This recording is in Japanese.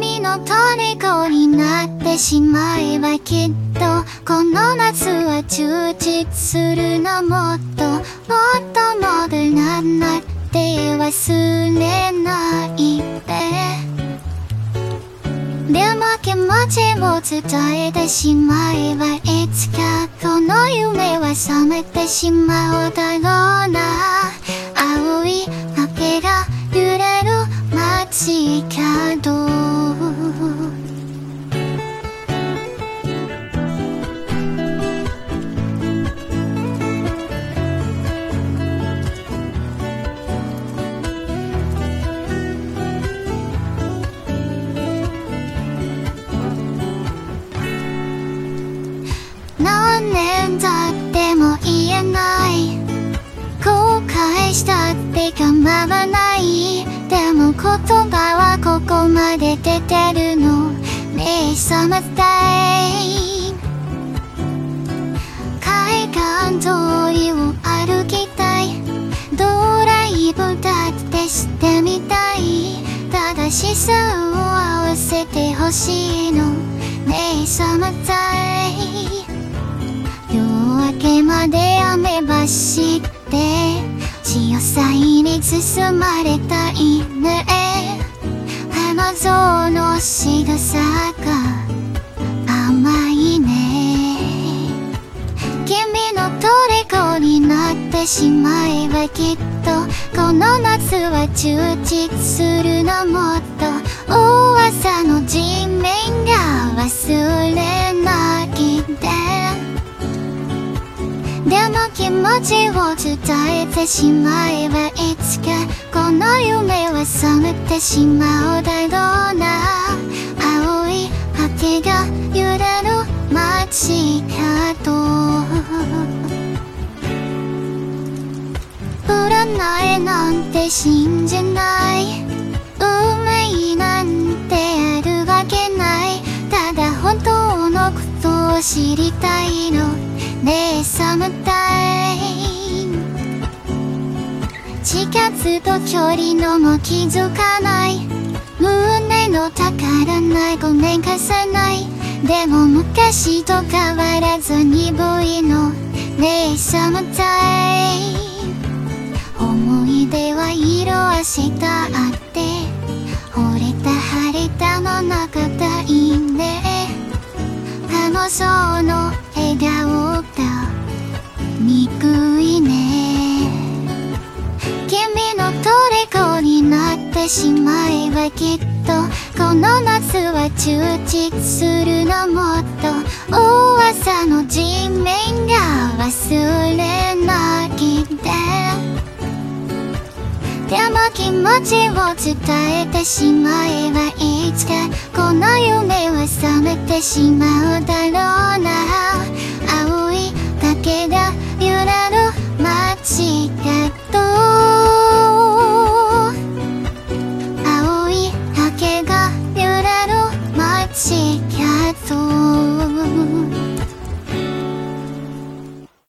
君の虜になってしまえばきっとこの夏は充実するの。もっともっとモデルになって忘れないで。でも気持ちを伝えてしまえばいつかこの夢は覚めてしまうだろうな。青い影が揺れる街角。何年経っても言えない後悔したって構わない。でも言葉はここまで出てるの。ねえサマータイム。海岸通りを歩きたい。ドライブだってしてみたい。ただ視線を合わせてほしいの。ねえサマータイム。夜明けまで雨走って潮騒に包まれたいね。花園の仕草が甘いね。君の虜になってしまえばきっとこの夏は充実するの。もっと大朝の地面が忘れないで。でも気持ちを伝えてしまえばいつかこの夢は覚めてしまうだろうな。青い影が揺れる街角。占いなんて信じない。運命なんてあるわけない。ただ本当のことを知りたいの。ねえサマータイム。近づと距離のも気づかない。胸の宝ない5年重ない。でも昔と変わらず鈍いの。ねえサマータイム。思い出は色あせたあって惚れた晴れたの中だいね。彼女の笑顔が憎いね。君の虜になってしまえばきっとこの夏は充実するの。もっと大朝の地面が忘れないで。でも気持ちを伝えてしまえばいつかこの夢は覚めてしまうだろうな。青い影が揺れる街角。